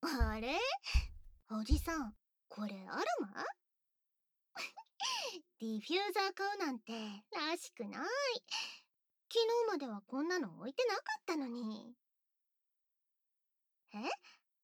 あれ、おじさん、これアロマ？ディフューザー買うなんてらしくない。昨日まではこんなの置いてなかったのに。え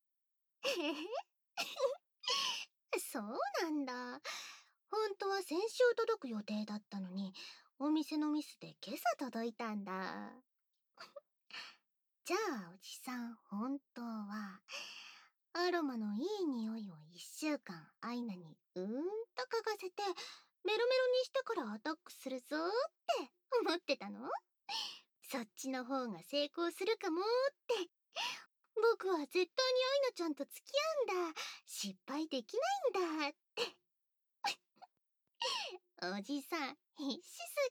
そうなんだ。本当は先週届く予定だったのに、お店のミスで今朝届いたんだ。じゃあおじさん、本当は、アロマのいい匂いを1週間アイナにと嗅がせて、メロメロにしてからアタックするぞって思ってたの？そっちの方が成功するかもって。僕は絶対にアイナちゃんと付き合うんだ。失敗できないんだって。おじさん、必死す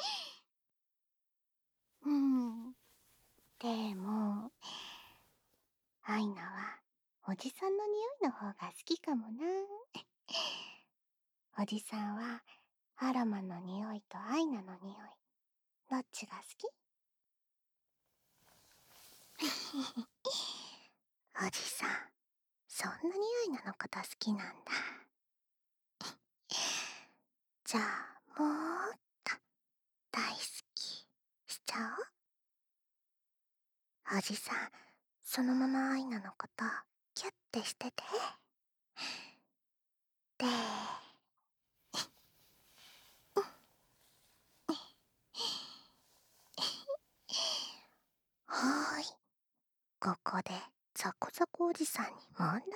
ぎ。でも、アイナはおじさんの匂いの方が好きかもな。おじさんはアロマの匂いとアイナの匂い、どっちが好き？おじさん、そんな匂いなのこと好きなんだ。じゃあもっと大好きしちゃおう？おじさん、そのままアイナのことキュッてしてて。で、はーい。ここでザコザコおじさんに問題です。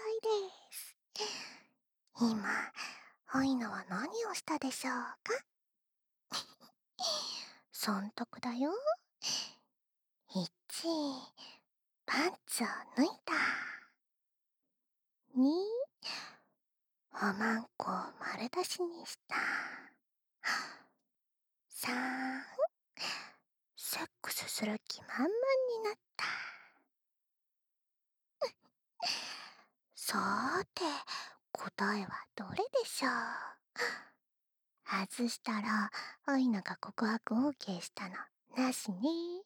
今、アイナは何をしたでしょうか？損得だよ。1、パンツを脱いだ。2、おまんこを丸出しにした。3、セックスする気満々になった。さーて、答えはどれでしょう？外したら、アイナが告白 OK したのなしね。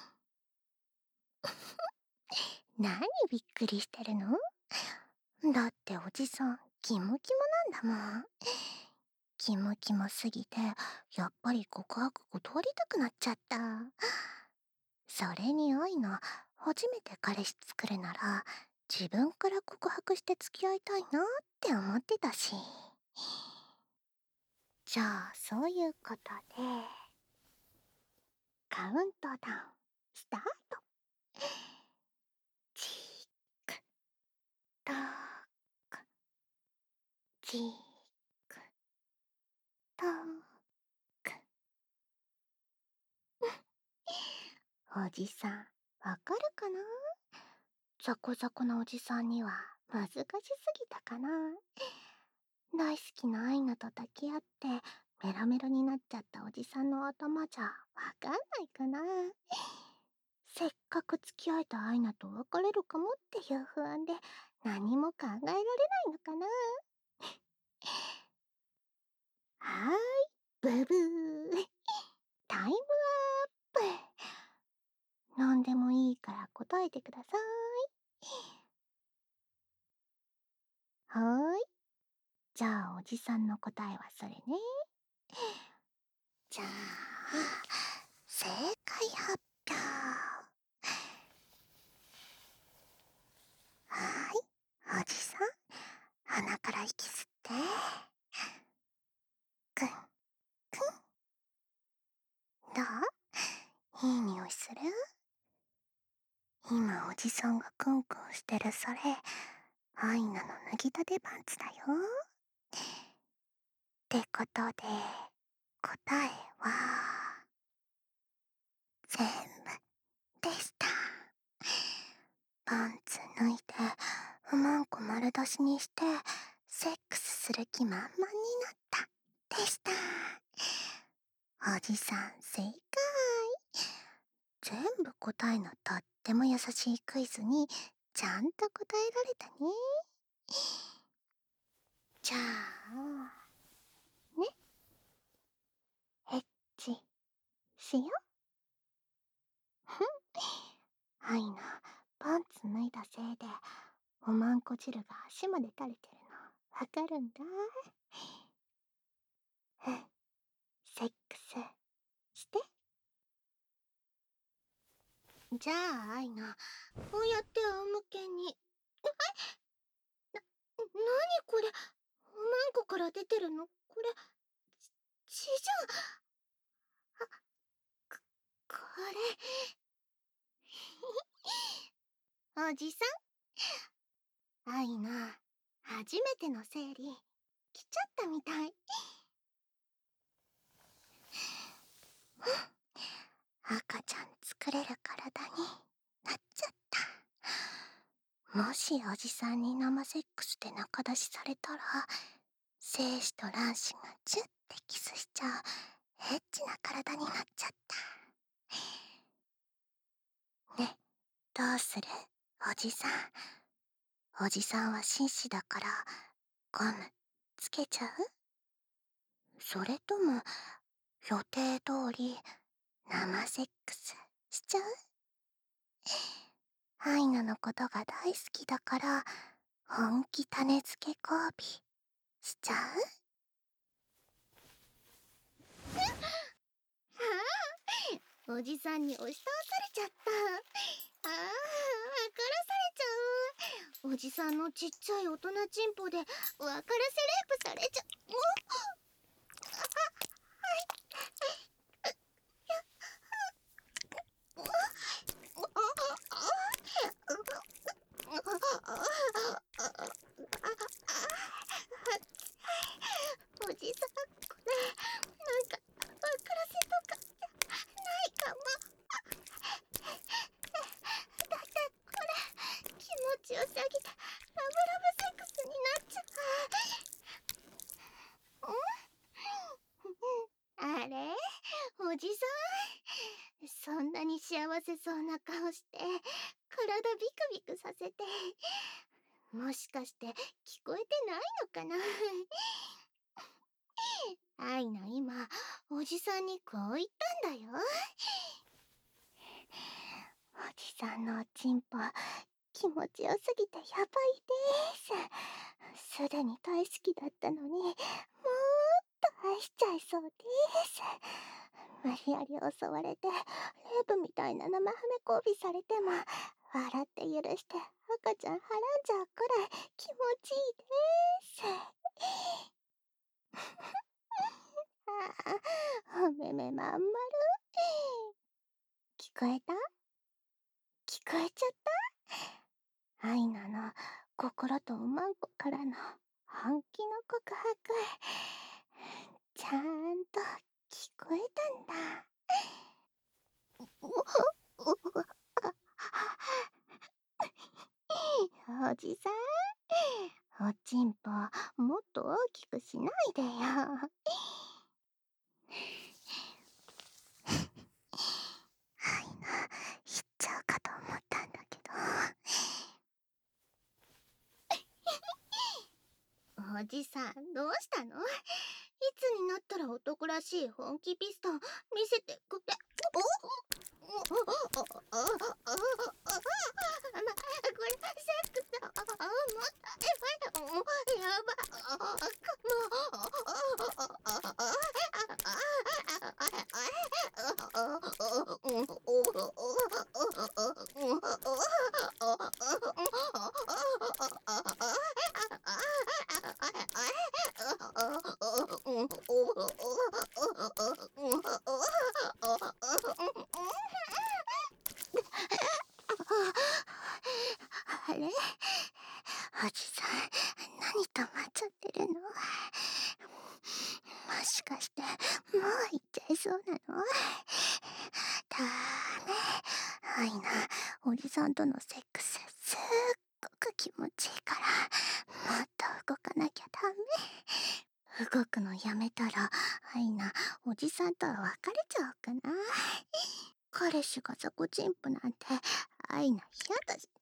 何びっくりしてるの？だっておじさん、キモキモなんだもん。キモキモすぎて、やっぱり告白断りたくなっちゃった。それにアイナ、初めて彼氏作るなら、自分から告白して付き合いたいなって思ってたし。じゃあ、そういうことで、カウントダウン、スタート。チーク、トーク、チーク、トーク。おじさん、わかるかな？ザコザコなおじさんには難しすぎたかな？大好きなアイナと抱き合ってメロメロになっちゃったおじさんの頭じゃわかんないかな？せっかく付き合えたアイナと別れるかもっていう不安で何も考えられないのかな？はーい、ブブー。タイムアップ。なんでもいいから答えてください。はーい。じゃあおじさんの答えはそれね。じゃあ、正解発表。はーい、おじさん、鼻から息吸って。くん、くん。どう？いい匂いする？今おじさんがクンクンしてるそれ、アイナの脱ぎたてパンツだよ。ってことで、答えは、全部でした。パンツ脱いで、おまんこ丸出しにして、セックスする気満々になった。でした。おじさん正解。全部答えのとっても優しいクイズにちゃんと答えられたね。じゃあ、ね、エッチしよ。はいな、パンツ脱いだせいで、おまんこ汁が足まで垂れてるのわかるんだ。うん、セックスして。じゃあアイナ、こうやって仰向けに。な、なにこれ、おまんこから出てるのこれ、血じゃん。これ。おじさん、アイナ、初めての生理、来ちゃったみたい。赤ちゃん作れる体になっちゃった。もしおじさんに生セックスで仲出しされたら、精子と卵子がチュッてキスしちゃうエッチな体になっちゃった。ね、どうするおじさん。おじさんは紳士だからゴムつけちゃう？それとも予定通り生セックスしちゃう？アイナのことが大好きだから本気種付け交尾しちゃう？ああ、おじさんに押し倒されちゃった。ああ、分からされちゃう。おじさんのちっちゃい大人チンポで分からせレイプされちゃう。おじさん、これなんか分からせとかないかも。だってこれ気持ちよすぎてラブラブセックスになっちゃう。あれ、おじさん、そんなに幸せそうな顔して体ビクビクさせて、もしかして聞こえてないのかな。アイナ今おじさんにこう言ったんだよ。おじさんのおちんぽ気持ちよすぎてやばいです。すでに大好きだったのにもっと愛しちゃいそうです。無理やり襲われてレイプみたいな生ハメ交尾されても笑って許して赤ちゃんはらんじゃうくらい気持ちいいです。ああ、お目目まん丸。聞こえた？聞こえちゃった？アイナの心とおまんこからの本気の告白、ちゃんと聞こえたんだ。おじさん、おちんぽもっと大きくしないでよ。アイナ、言っちゃうかと思ったんだけど。おじさん、どうしたの？いつになったら男らしい本気ピストン見せてくれ。これセックスもったいない。もうやば。あれ、おじさん、何止まっちゃってるの？もしかしてもう行っちゃいそうなの？ダメ。アイナ、おじさんとのセックスすっごく気持ちいいからもっと動かなきゃダメ。動くのやめたらアイナ、おじさんとは別れちゃおうかな。彼氏が雑魚チンプなんてアイナ嫌だし。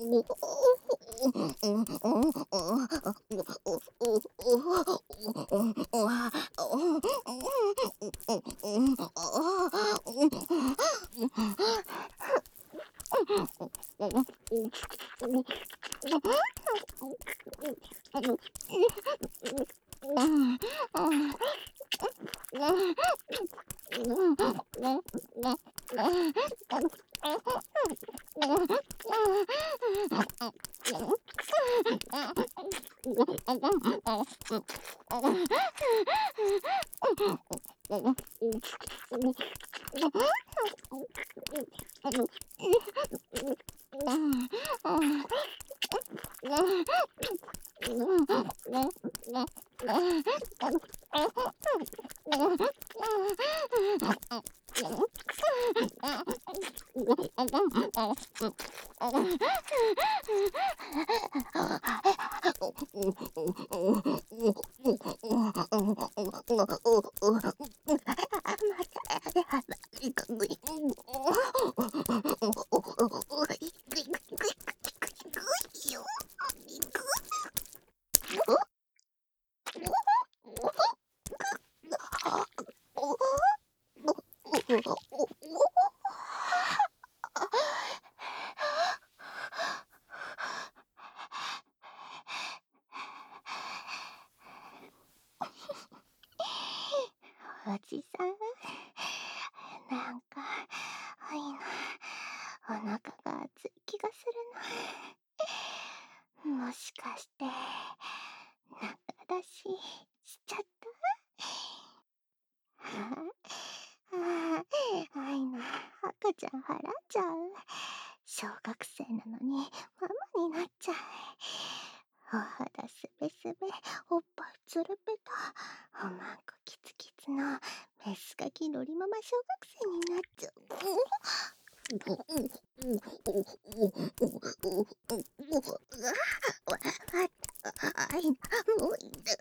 おじさん、なんか、愛の、お腹が熱い気がするな。もしかして、中出しちゃった？愛の、赤ちゃんはらんじゃう。小学生なのに、ママになっちゃう。お肌すべすべ、おっぱいつるぺた、おまんこキツキツのメスガキロリママ小学生になっちゃう。あいな、もういいんだ。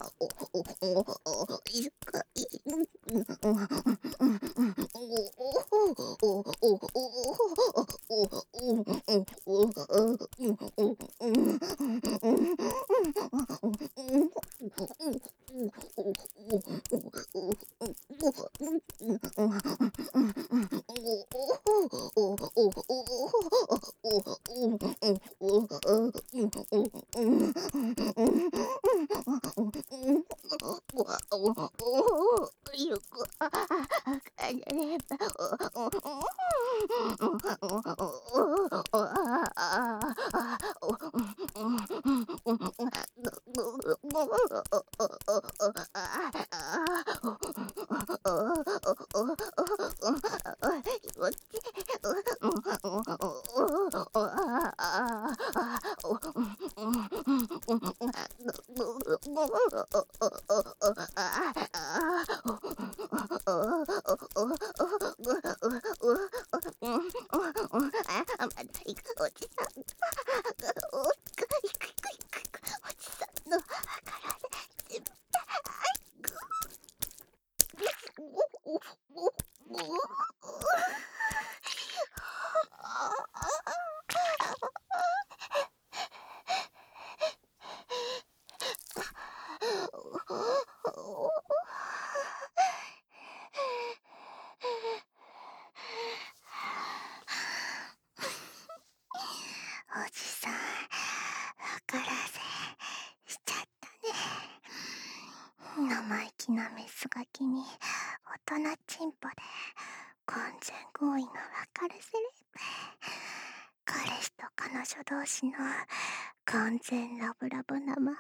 おじさん、分からせしちゃったね。生意気なメスガキに大人チンポで完全合意の別れセレブ。彼氏と彼女同士の完全ラブラブ生ハメレ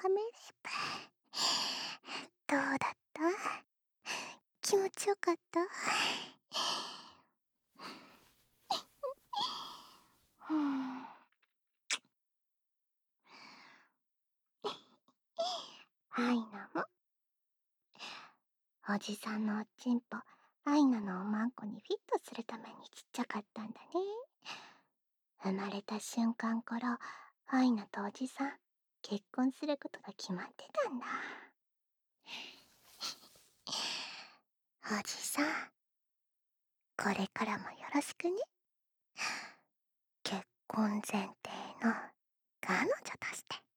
ブ。どうだった？気持ちよかった？アイナもおじさんのおちんぽ、アイナのおまんこにフィットするためにちっちゃかったんだね。生まれた瞬間からアイナとおじさん結婚することが決まってたんだ。おじさん、これからもよろしくね。結婚前提ね。 の彼女として。